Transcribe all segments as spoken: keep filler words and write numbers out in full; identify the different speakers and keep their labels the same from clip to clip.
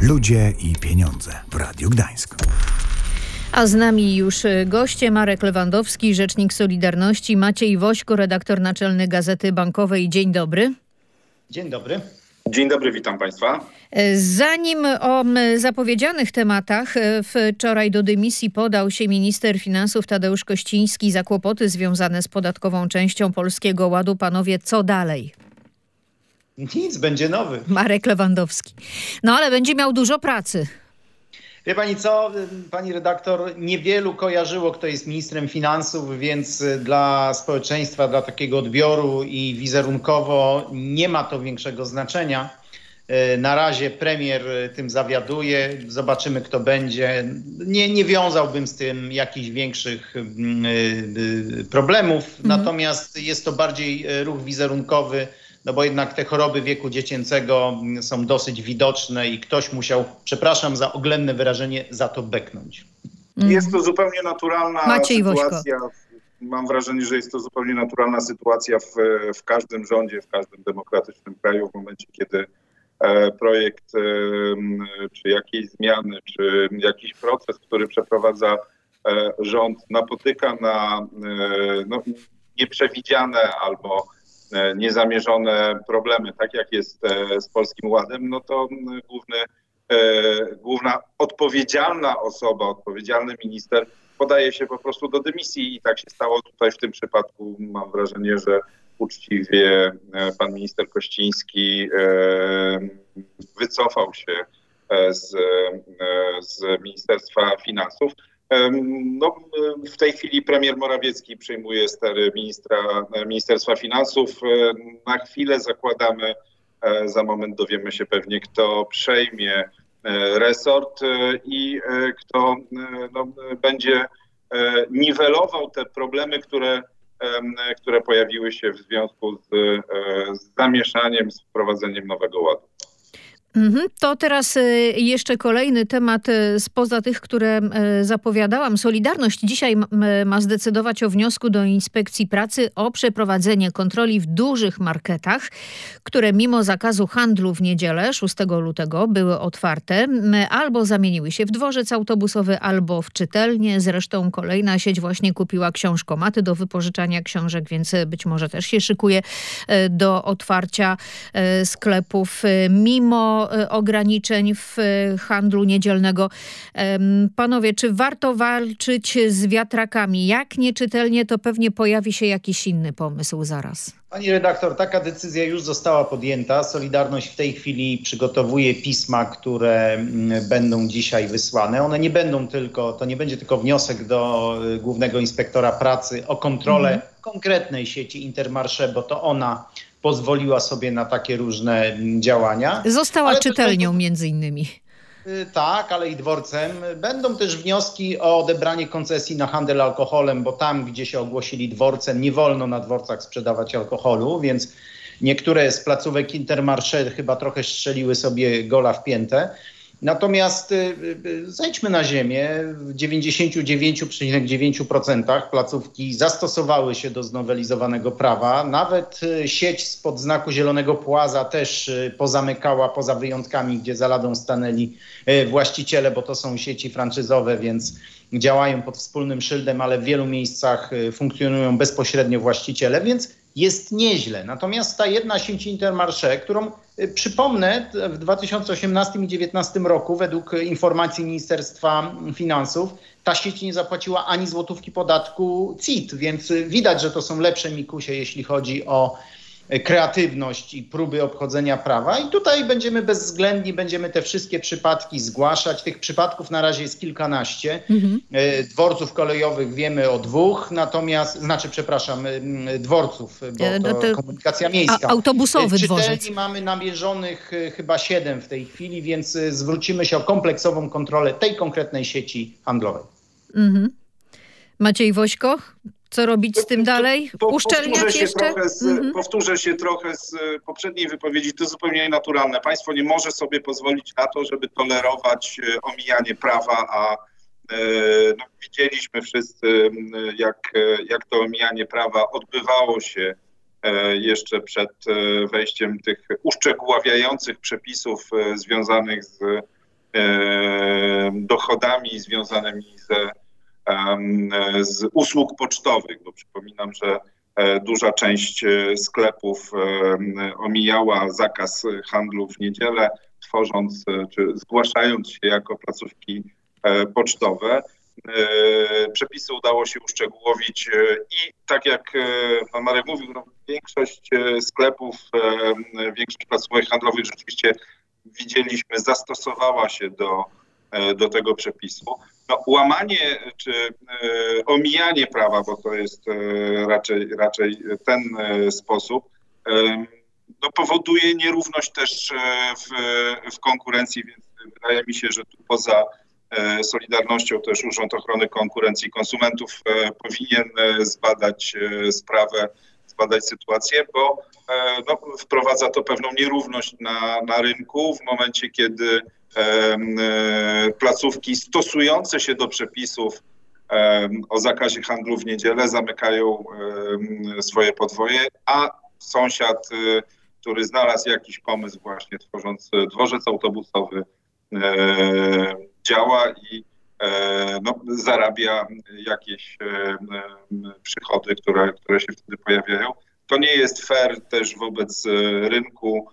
Speaker 1: Ludzie i pieniądze w Radiu Gdańsk.
Speaker 2: A z nami już goście: Marek Lewandowski, rzecznik Solidarności, Maciej Wośko, redaktor naczelny Gazety Bankowej. Dzień dobry.
Speaker 3: Dzień dobry.
Speaker 4: Dzień dobry, witam Państwa.
Speaker 2: Zanim o zapowiedzianych tematach, wczoraj do dymisji podał się minister finansów Tadeusz Kościński za kłopoty związane z podatkową częścią Polskiego Ładu. Panowie, co dalej?
Speaker 3: Nic, będzie nowy.
Speaker 2: Marek Lewandowski. No ale będzie miał dużo pracy.
Speaker 3: Wie pani co, pani redaktor, niewielu kojarzyło, kto jest ministrem finansów, więc dla społeczeństwa, dla takiego odbioru i wizerunkowo nie ma to większego znaczenia. Na razie premier tym zawiaduje, zobaczymy, kto będzie. Nie, nie wiązałbym z tym jakichś większych problemów, mhm. Natomiast jest to bardziej ruch wizerunkowy, no bo jednak te choroby wieku dziecięcego są dosyć widoczne i ktoś musiał, przepraszam za oględne wyrażenie, za to beknąć.
Speaker 4: Mm. Jest to zupełnie naturalna
Speaker 2: Maciej
Speaker 4: sytuacja.
Speaker 2: Wośko.
Speaker 4: Mam wrażenie, że jest to zupełnie naturalna sytuacja w, w każdym rządzie, w każdym demokratycznym kraju, w momencie, kiedy e, projekt e, czy jakiejś zmiany, czy jakiś proces, który przeprowadza e, rząd, napotyka na e, no, nieprzewidziane albo niezamierzone problemy, tak jak jest z Polskim Ładem, no to główny, główna odpowiedzialna osoba, odpowiedzialny minister podaje się po prostu do dymisji i tak się stało tutaj w tym przypadku. Mam wrażenie, że uczciwie pan minister Kościński wycofał się z, z Ministerstwa Finansów. No, w tej chwili premier Morawiecki przejmuje stery ministra, Ministerstwa Finansów. Na chwilę zakładamy, za moment dowiemy się pewnie, kto przejmie resort i kto no, będzie niwelował te problemy, które, które pojawiły się w związku z, z zamieszaniem, z wprowadzeniem Nowego Ładu.
Speaker 2: To teraz jeszcze kolejny temat spoza tych, które zapowiadałam. Solidarność dzisiaj ma zdecydować o wniosku do Inspekcji Pracy o przeprowadzenie kontroli w dużych marketach, które mimo zakazu handlu w niedzielę szóstego lutego były otwarte, albo zamieniły się w dworzec autobusowy, albo w czytelnie. Zresztą kolejna sieć właśnie kupiła książkomaty do wypożyczania książek, więc być może też się szykuje do otwarcia sklepów mimo ograniczeń w handlu niedzielnego. Panowie, czy warto walczyć z wiatrakami? Jak nieczytelnie, to pewnie pojawi się jakiś inny pomysł zaraz.
Speaker 3: Pani redaktor, taka decyzja już została podjęta. Solidarność w tej chwili przygotowuje pisma, które będą dzisiaj wysłane. One nie będą tylko, to nie będzie tylko wniosek do Głównego Inspektora Pracy o kontrolę mhm. konkretnej sieci Intermarché, bo to ona pozwoliła sobie na takie różne działania.
Speaker 2: Została
Speaker 3: ale
Speaker 2: czytelnią
Speaker 3: będą,
Speaker 2: między innymi.
Speaker 3: Tak, ale i dworcem. Będą też wnioski o odebranie koncesji na handel alkoholem, bo tam, gdzie się ogłosili dworcem, nie wolno na dworcach sprzedawać alkoholu, więc niektóre z placówek Intermarché chyba trochę strzeliły sobie gola w piętę. Natomiast y, y, zejdźmy na ziemię, w dziewięćdziesiąt dziewięć przecinek dziewięć procent placówki zastosowały się do znowelizowanego prawa. Nawet y, sieć spod znaku Zielonego Płaza też y, pozamykała, poza wyjątkami, gdzie za ladą stanęli y, właściciele, bo to są sieci franczyzowe, więc działają pod wspólnym szyldem, ale w wielu miejscach y, funkcjonują bezpośrednio właściciele, więc jest nieźle. Natomiast ta jedna sieć Intermarché, którą przypomnę, w dwa tysiące osiemnastym i dwa tysiące dziewiętnastym roku według informacji Ministerstwa Finansów ta sieć nie zapłaciła ani złotówki podatku C I T, więc widać, że to są lepsze mikusie, jeśli chodzi o kreatywność i próby obchodzenia prawa. I tutaj będziemy bezwzględni, będziemy te wszystkie przypadki zgłaszać. Tych przypadków na razie jest kilkanaście. Mhm. Dworców kolejowych wiemy o dwóch, natomiast, znaczy, przepraszam, dworców, bo to, to komunikacja miejska.
Speaker 2: A, autobusowy dworzec.
Speaker 3: Czytelni mamy namierzonych chyba siedem w tej chwili, więc zwrócimy się o kompleksową kontrolę tej konkretnej sieci handlowej.
Speaker 2: Mhm. Maciej Wośko? Co robić z tym dalej? Uszczelniać jeszcze?
Speaker 4: Z, mm-hmm. Powtórzę się trochę z poprzedniej wypowiedzi. To zupełnie naturalne. Państwo nie może sobie pozwolić na to, żeby tolerować omijanie prawa, a no, widzieliśmy wszyscy, jak, jak to omijanie prawa odbywało się jeszcze przed wejściem tych uszczegóławiających przepisów związanych z dochodami związanymi ze, z usług pocztowych, bo przypominam, że duża część sklepów omijała zakaz handlu w niedzielę, tworząc czy zgłaszając się jako placówki pocztowe. Przepisy udało się uszczegółowić i tak jak pan Marek mówił, no, większość sklepów, większość placówek handlowych rzeczywiście widzieliśmy zastosowała się do, do tego przepisu. No, łamanie czy omijanie prawa, bo to jest raczej, raczej ten sposób, no, powoduje nierówność też w, w konkurencji, więc wydaje mi się, że tu poza Solidarnością też Urząd Ochrony Konkurencji i Konsumentów powinien zbadać sprawę, zbadać sytuację, bo no, wprowadza to pewną nierówność na, na rynku w momencie, kiedy placówki stosujące się do przepisów o zakazie handlu w niedzielę zamykają swoje podwoje, a sąsiad, który znalazł jakiś pomysł właśnie tworząc dworzec autobusowy, działa i no, zarabia jakieś przychody, które, które się wtedy pojawiają. To nie jest fair też wobec rynku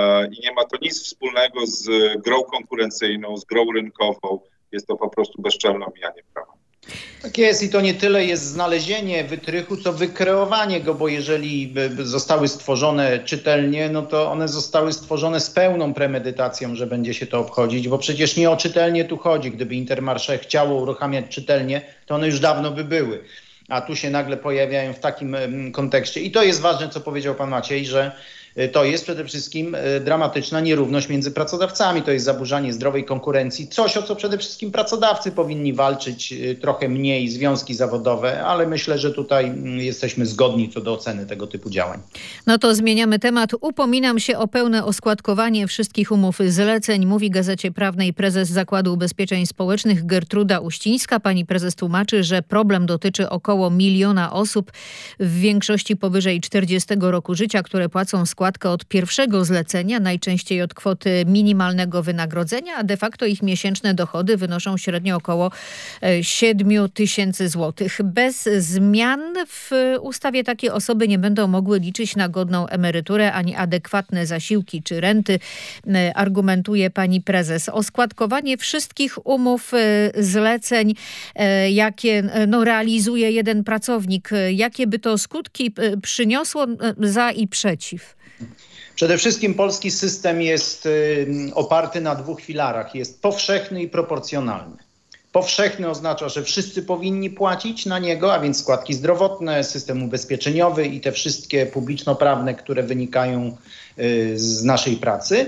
Speaker 4: i nie ma to nic wspólnego z grą konkurencyjną, z grą rynkową. Jest to po prostu bezczelne omijanie prawa.
Speaker 3: Tak jest i to nie tyle jest znalezienie wytrychu, co wykreowanie go, bo jeżeli zostały stworzone czytelnie, no to one zostały stworzone z pełną premedytacją, że będzie się to obchodzić, bo przecież nie o czytelnie tu chodzi. Gdyby Intermarché chciało uruchamiać czytelnie, to one już dawno by były. A tu się nagle pojawiają w takim kontekście. I to jest ważne, co powiedział pan Maciej, że to jest przede wszystkim dramatyczna nierówność między pracodawcami. To jest zaburzanie zdrowej konkurencji. Coś, o co przede wszystkim pracodawcy powinni walczyć trochę mniej, związki zawodowe, ale myślę, że tutaj jesteśmy zgodni co do oceny tego typu działań.
Speaker 2: No to zmieniamy temat. Upominam się o pełne oskładkowanie wszystkich umów zleceń, mówi Gazecie Prawnej prezes Zakładu Ubezpieczeń Społecznych Gertruda Uścińska. Pani prezes tłumaczy, że problem dotyczy około miliona osób, w większości powyżej czterdziestego roku życia, które płacą składkę od pierwszego zlecenia, najczęściej od kwoty minimalnego wynagrodzenia, a de facto ich miesięczne dochody wynoszą średnio około siedem tysięcy złotych. Bez zmian w ustawie takie osoby nie będą mogły liczyć na godną emeryturę ani adekwatne zasiłki czy renty, argumentuje pani prezes. Oskładkowanie wszystkich umów zleceń, jakie no, realizuje jeden pracownik, jakie by to skutki przyniosło za i przeciw?
Speaker 3: Przede wszystkim polski system jest y, oparty na dwóch filarach. Jest powszechny i proporcjonalny. Powszechny oznacza, że wszyscy powinni płacić na niego, a więc składki zdrowotne, system ubezpieczeniowy i te wszystkie publiczno-prawne, które wynikają y, z naszej pracy.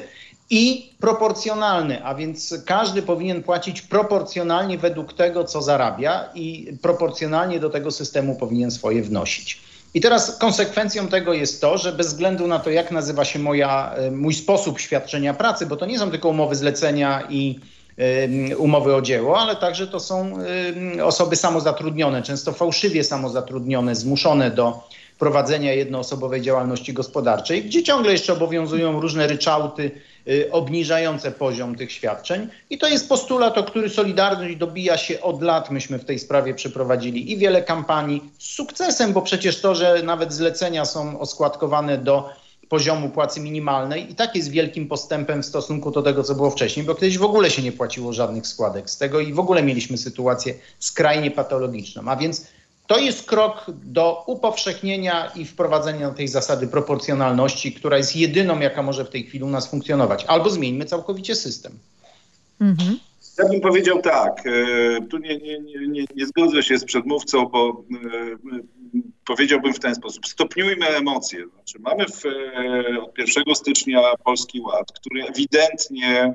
Speaker 3: I proporcjonalny, a więc każdy powinien płacić proporcjonalnie według tego, co zarabia i proporcjonalnie do tego systemu powinien swoje wnosić. I teraz konsekwencją tego jest to, że bez względu na to, jak nazywa się moja, mój sposób świadczenia pracy, bo to nie są tylko umowy zlecenia i y, umowy o dzieło, ale także to są y, osoby samozatrudnione, często fałszywie samozatrudnione, zmuszone do prowadzenia jednoosobowej działalności gospodarczej, gdzie ciągle jeszcze obowiązują różne ryczałty y, obniżające poziom tych świadczeń. I to jest postulat, o który Solidarność dobija się od lat. Myśmy w tej sprawie przeprowadzili i wiele kampanii z sukcesem, bo przecież to, że nawet zlecenia są oskładkowane do poziomu płacy minimalnej i tak jest wielkim postępem w stosunku do tego, co było wcześniej, bo kiedyś w ogóle się nie płaciło żadnych składek z tego i w ogóle mieliśmy sytuację skrajnie patologiczną. A więc to jest krok do upowszechnienia i wprowadzenia tej zasady proporcjonalności, która jest jedyną, jaka może w tej chwili u nas funkcjonować. Albo zmieńmy całkowicie system.
Speaker 2: Mhm.
Speaker 4: Ja bym powiedział tak, tu nie, nie, nie, nie zgodzę się z przedmówcą, bo powiedziałbym w ten sposób, stopniujmy emocje. Znaczy, mamy w, od pierwszego stycznia Polski Ład, który ewidentnie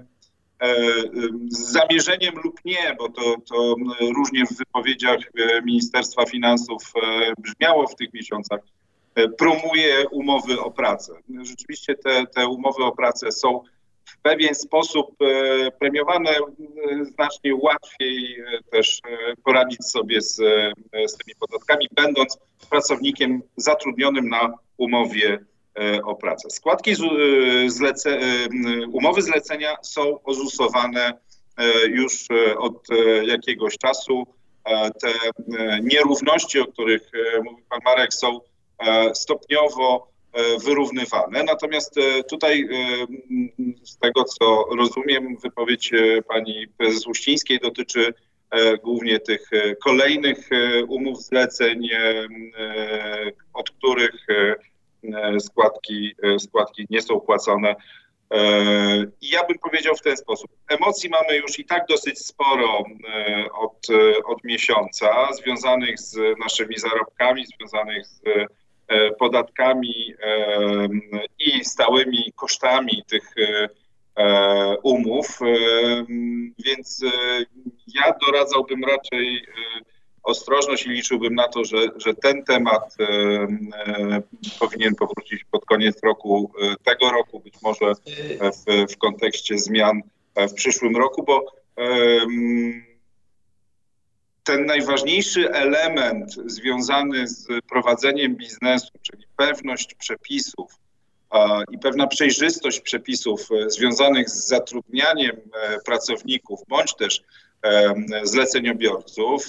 Speaker 4: z zamierzeniem lub nie, bo to, to różnie w wypowiedziach Ministerstwa Finansów brzmiało w tych miesiącach, promuje umowy o pracę. Rzeczywiście te, te umowy o pracę są w pewien sposób premiowane, znacznie łatwiej też poradzić sobie z, z tymi podatkami, będąc pracownikiem zatrudnionym na umowie o pracę. Składki z, zlece, umowy zlecenia są ozusowane już od jakiegoś czasu. Te nierówności, o których mówił pan Marek, są stopniowo wyrównywane. Natomiast tutaj z tego, co rozumiem, wypowiedź pani prezes Uścińskiej dotyczy głównie tych kolejnych umów zleceń, od których składki, składki nie są płacone. I ja bym powiedział w ten sposób. Emocji mamy już i tak dosyć sporo od, od miesiąca, związanych z naszymi zarobkami, związanych z podatkami i stałymi kosztami tych umów, więc ja doradzałbym raczej ostrożność i liczyłbym na to, że, że ten temat powinien powrócić pod koniec roku tego roku, być może w, w kontekście zmian w przyszłym roku, bo ten najważniejszy element związany z prowadzeniem biznesu, czyli pewność przepisów i pewna przejrzystość przepisów związanych z zatrudnianiem pracowników bądź też zleceniobiorców,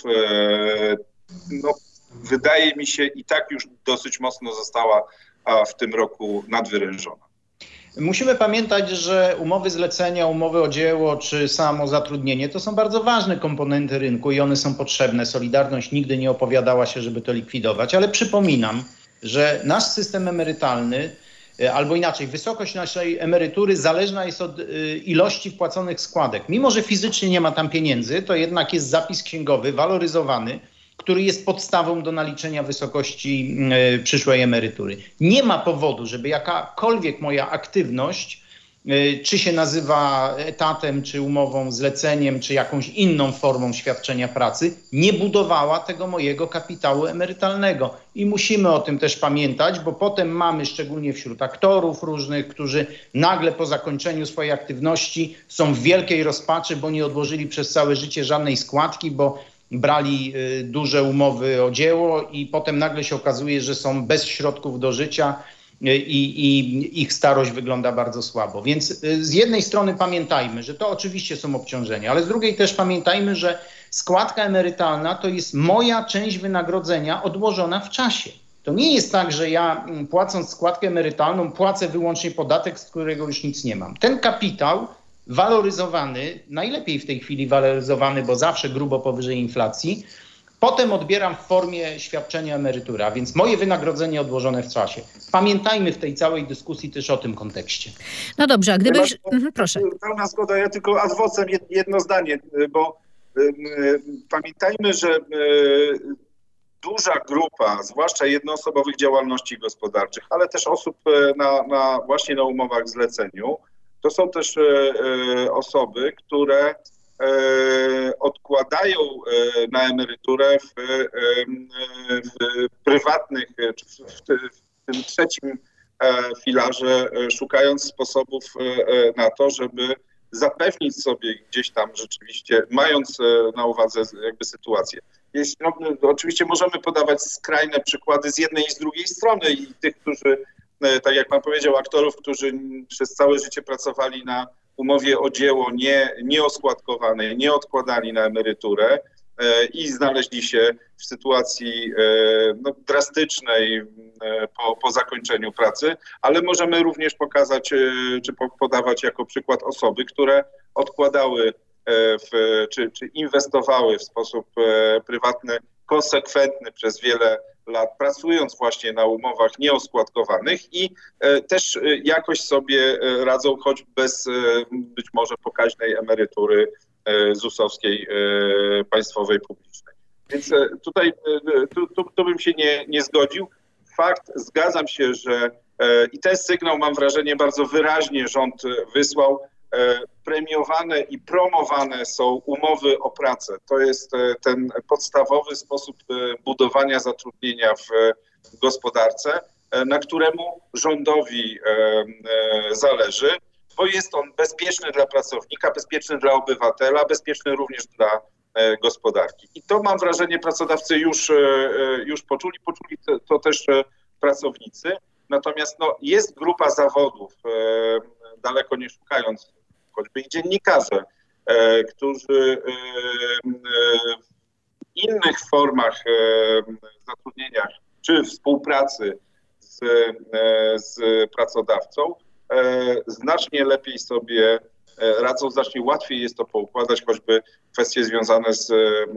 Speaker 4: no, wydaje mi się i tak już dosyć mocno została w tym roku nadwyrężona.
Speaker 3: Musimy pamiętać, że umowy zlecenia, umowy o dzieło czy samo zatrudnienie to są bardzo ważne komponenty rynku i one są potrzebne. Solidarność nigdy nie opowiadała się, żeby to likwidować, ale przypominam, że nasz system emerytalny, albo inaczej, wysokość naszej emerytury zależna jest od ilości wpłaconych składek. Mimo że fizycznie nie ma tam pieniędzy, to jednak jest zapis księgowy waloryzowany, który jest podstawą do naliczenia wysokości y, przyszłej emerytury. Nie ma powodu, żeby jakakolwiek moja aktywność, y, czy się nazywa etatem, czy umową, zleceniem, czy jakąś inną formą świadczenia pracy, nie budowała tego mojego kapitału emerytalnego. I musimy o tym też pamiętać, bo potem mamy, szczególnie wśród aktorów różnych, którzy nagle po zakończeniu swojej aktywności są w wielkiej rozpaczy, bo nie odłożyli przez całe życie żadnej składki, bo brali duże umowy o dzieło i potem nagle się okazuje, że są bez środków do życia i, i ich starość wygląda bardzo słabo. Więc z jednej strony pamiętajmy, że to oczywiście są obciążenia, ale z drugiej też pamiętajmy, że składka emerytalna to jest moja część wynagrodzenia odłożona w czasie. To nie jest tak, że ja płacąc składkę emerytalną płacę wyłącznie podatek, z którego już nic nie mam. Ten kapitał waloryzowany, najlepiej w tej chwili waloryzowany, bo zawsze grubo powyżej inflacji, potem odbieram w formie świadczenia emerytury, a więc moje wynagrodzenie odłożone w czasie. Pamiętajmy w tej całej dyskusji też o tym kontekście.
Speaker 2: No dobrze, a gdybyś... Mhm, proszę.
Speaker 4: Pełna zgoda, ja tylko ad vocem jedno zdanie, bo y, y, pamiętajmy, że y, duża grupa, zwłaszcza jednoosobowych działalności gospodarczych, ale też osób na, na właśnie na umowach zleceniu, to są też e, osoby, które e, odkładają e, na emeryturę w, e, w prywatnych, czy w, w, w tym trzecim e, filarze, e, szukając sposobów e, na to, żeby zapewnić sobie gdzieś tam rzeczywiście, mając e, na uwadze jakby sytuację. Jest, no, oczywiście możemy podawać skrajne przykłady z jednej i z drugiej strony i tych, którzy tak jak pan powiedział, aktorów, którzy przez całe życie pracowali na umowie o dzieło nie, nieoskładkowanej, nie odkładali na emeryturę e, i znaleźli się w sytuacji e, no, drastycznej e, po, po zakończeniu pracy, ale możemy również pokazać, e, czy po, podawać jako przykład osoby, które odkładały e, w, czy, czy inwestowały w sposób e, prywatny, konsekwentny przez wiele lat, pracując właśnie na umowach nieoskładkowanych i e, też e, jakoś sobie e, radzą, choć bez e, być może pokaźnej emerytury e, zusowskiej, e, państwowej, publicznej. Więc e, tutaj e, tu, tu, tu bym się nie, nie zgodził. Fakt, zgadzam się, że e, i ten sygnał, mam wrażenie, bardzo wyraźnie rząd wysłał. E, premiowane i promowane są umowy o pracę. To jest e, ten podstawowy sposób e, budowania zatrudnienia w e, gospodarce, e, na któremu rządowi e, e, zależy, bo jest on bezpieczny dla pracownika, bezpieczny dla obywatela, bezpieczny również dla e, gospodarki. I to, mam wrażenie, pracodawcy już, e, już poczuli, poczuli to, to też e, pracownicy. Natomiast no, jest grupa zawodów, e, daleko nie szukając, choćby i dziennikarze, którzy w innych formach zatrudnienia czy współpracy z, z pracodawcą znacznie lepiej sobie radzą, znacznie łatwiej jest to poukładać, choćby kwestie związane z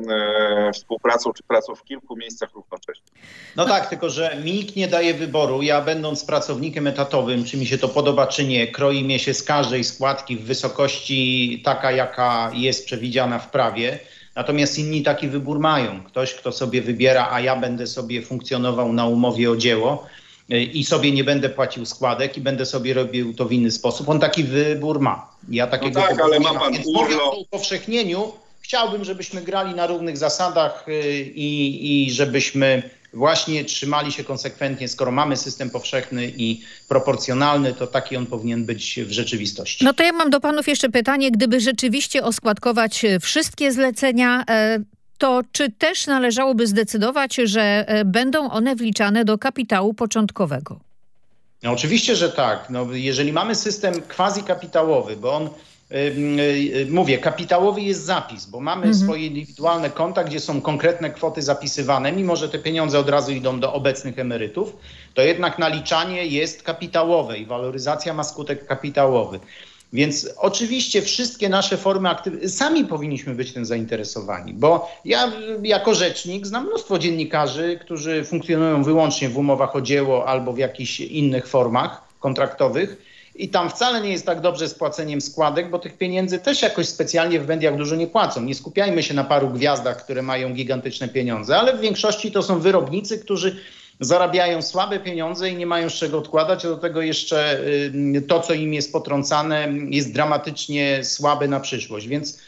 Speaker 4: e, współpracą czy pracą w kilku miejscach równocześnie.
Speaker 3: No tak, tylko że mi nikt nie daje wyboru. Ja będąc pracownikiem etatowym, czy mi się to podoba, czy nie, kroi mnie się z każdej składki w wysokości taka, jaka jest przewidziana w prawie. Natomiast inni taki wybór mają. Ktoś, kto sobie wybiera, a ja będę sobie funkcjonował na umowie o dzieło i sobie nie będę płacił składek i będę sobie robił to w inny sposób. On taki wybór ma. Ja takiego
Speaker 4: no tak, ale ma pan
Speaker 3: Więc mówiąc o upowszechnieniu, chciałbym, żebyśmy grali na równych zasadach i, i żebyśmy właśnie trzymali się konsekwentnie. Skoro mamy system powszechny i proporcjonalny, to taki on powinien być w rzeczywistości.
Speaker 2: No to ja mam do panów jeszcze pytanie. Gdyby rzeczywiście oskładkować wszystkie zlecenia, to czy też należałoby zdecydować, że będą one wliczane do kapitału początkowego?
Speaker 3: No oczywiście, że tak. No, jeżeli mamy system quasi-kapitałowy, bo on, yy, yy, mówię, kapitałowy jest zapis, bo mamy mhm. swoje indywidualne konta, gdzie są konkretne kwoty zapisywane, mimo że te pieniądze od razu idą do obecnych emerytów, to jednak naliczanie jest kapitałowe i waloryzacja ma skutek kapitałowy. Więc oczywiście wszystkie nasze formy aktywności, sami powinniśmy być tym zainteresowani, bo ja jako rzecznik znam mnóstwo dziennikarzy, którzy funkcjonują wyłącznie w umowach o dzieło albo w jakichś innych formach kontraktowych i tam wcale nie jest tak dobrze z płaceniem składek, bo tych pieniędzy też jakoś specjalnie w mediach dużo nie płacą. Nie skupiajmy się na paru gwiazdach, które mają gigantyczne pieniądze, ale w większości to są wyrobnicy, którzy zarabiają słabe pieniądze i nie mają z czego odkładać, a do tego jeszcze to, co im jest potrącane, jest dramatycznie słabe na przyszłość. Więc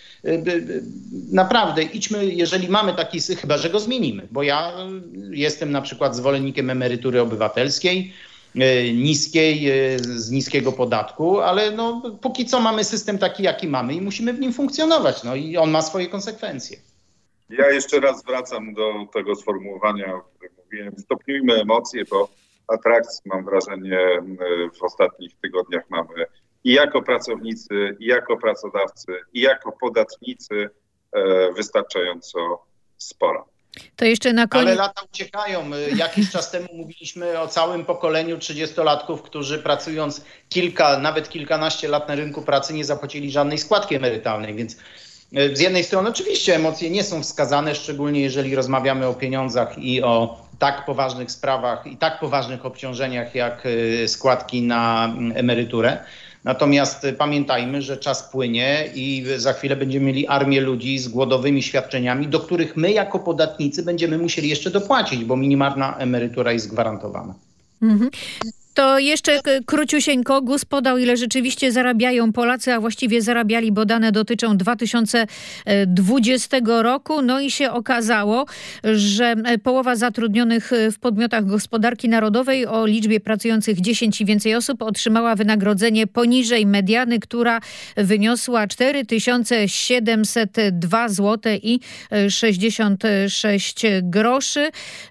Speaker 3: naprawdę idźmy, jeżeli mamy taki, chyba że go zmienimy, bo ja jestem na przykład zwolennikiem emerytury obywatelskiej, niskiej, z niskiego podatku, ale no, póki co mamy system taki, jaki mamy i musimy w nim funkcjonować. No i on ma swoje konsekwencje.
Speaker 4: Ja jeszcze raz wracam do tego sformułowania, o którym mówiłem. Stopniujmy emocje, bo atrakcji, mam wrażenie, w ostatnich tygodniach mamy i jako pracownicy, i jako pracodawcy, i jako podatnicy wystarczająco sporo.
Speaker 2: To jeszcze na koniec...
Speaker 3: Ale lata uciekają. Jakiś czas temu mówiliśmy o całym pokoleniu trzydziestolatków, którzy pracując kilka, nawet kilkanaście lat na rynku pracy nie zapłacili żadnej składki emerytalnej, więc z jednej strony oczywiście emocje nie są wskazane, szczególnie jeżeli rozmawiamy o pieniądzach i o tak poważnych sprawach i tak poważnych obciążeniach jak składki na emeryturę. Natomiast pamiętajmy, że czas płynie i za chwilę będziemy mieli armię ludzi z głodowymi świadczeniami, do których my jako podatnicy będziemy musieli jeszcze dopłacić, bo minimalna emerytura jest gwarantowana. Mhm.
Speaker 2: To jeszcze króciusieńko, GUS podał, ile rzeczywiście zarabiają Polacy, a właściwie zarabiali, bo dane dotyczą dwa tysiące dwudziestego roku. No i się okazało, że połowa zatrudnionych w podmiotach gospodarki narodowej o liczbie pracujących dziesięć i więcej osób otrzymała wynagrodzenie poniżej mediany, która wyniosła cztery tysiące siedemset dwa złote i sześćdziesiąt sześć groszy.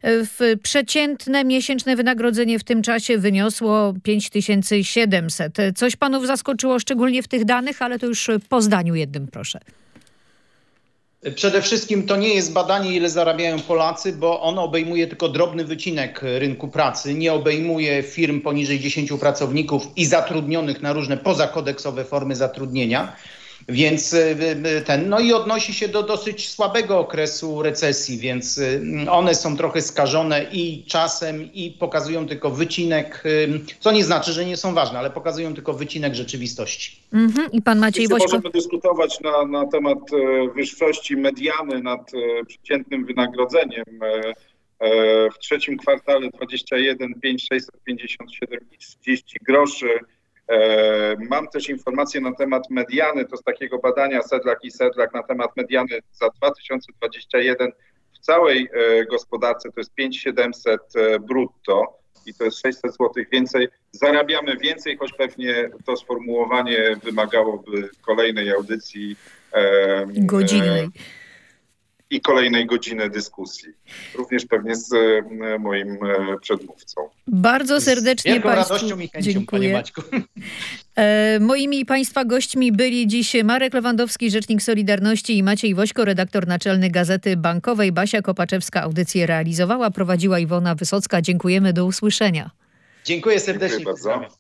Speaker 2: Przeciętne miesięczne wynagrodzenie w tym czasie wyniosło pięć tysięcy siedemset. Coś panów zaskoczyło szczególnie w tych danych, ale to już po zdaniu jednym, proszę.
Speaker 3: Przede wszystkim to nie jest badanie, ile zarabiają Polacy, bo ono obejmuje tylko drobny wycinek rynku pracy, nie obejmuje firm poniżej dziesięciu pracowników i zatrudnionych na różne pozakodeksowe formy zatrudnienia. Więc ten, no i odnosi się do dosyć słabego okresu recesji, więc one są trochę skażone i czasem i pokazują tylko wycinek, co nie znaczy, że nie są ważne, ale pokazują tylko wycinek rzeczywistości.
Speaker 2: Mm-hmm. I pan Maciej Wośko...
Speaker 4: Możemy dyskutować na, na temat wyższości mediany nad przeciętnym wynagrodzeniem. W trzecim kwartale dwudziestym pierwszym pięć tysięcy sześćset pięćdziesiąt siedem i trzydzieści groszy. Mam też informacje na temat mediany, to z takiego badania Sedlak i Sedlak na temat mediany za dwa tysiące dwudziesty pierwszy w całej gospodarce to jest pięć tysięcy siedemset brutto i to jest sześćset złotych więcej. Zarabiamy więcej, choć pewnie to sformułowanie wymagałoby kolejnej audycji.
Speaker 2: Godzinnej.
Speaker 4: i kolejnej godziny dyskusji. Również pewnie z e, moim e, przedmówcą.
Speaker 2: Bardzo serdecznie
Speaker 3: z wielką
Speaker 2: Państwu
Speaker 3: radością i chęcią,
Speaker 2: dziękuję.
Speaker 3: panie Maćku.
Speaker 2: E, moimi Państwa gośćmi byli dziś Marek Lewandowski, rzecznik Solidarności, i Maciej Wośko, redaktor naczelny Gazety Bankowej. Basia Kopaczewska audycję realizowała, prowadziła Iwona Wysocka. Dziękujemy, do usłyszenia.
Speaker 3: Dziękuję serdecznie.
Speaker 4: Dziękuję bardzo.